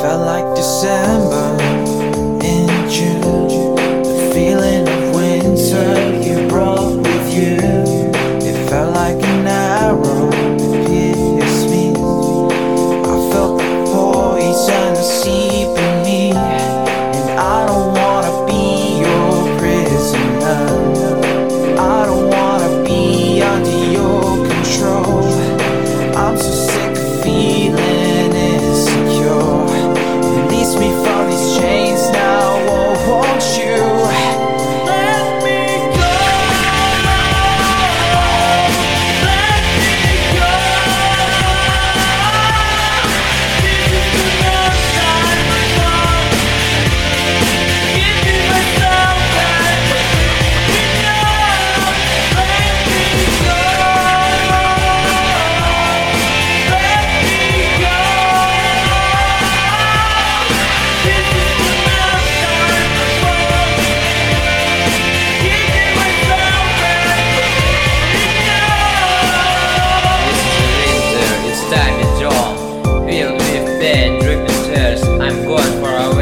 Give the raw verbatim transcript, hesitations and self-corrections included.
Felt like December in June, the feeling of winter you brought with you. It felt like an arrow that pierced me. I felt the poison seep in me, and I don't wanna be your prisoner. I don't wanna be under your control. I'm so sick of feeling insecure. Release me from these chains now, oh, won't you? Let me go. Let me go. This is enough time for love. Give me myself back. Enough. Let me go. Let me go. This is enough time for love. Give me myself back. Enough. This is winter, it's time is drawn. Filled with pain, dripping tears, I'm going for a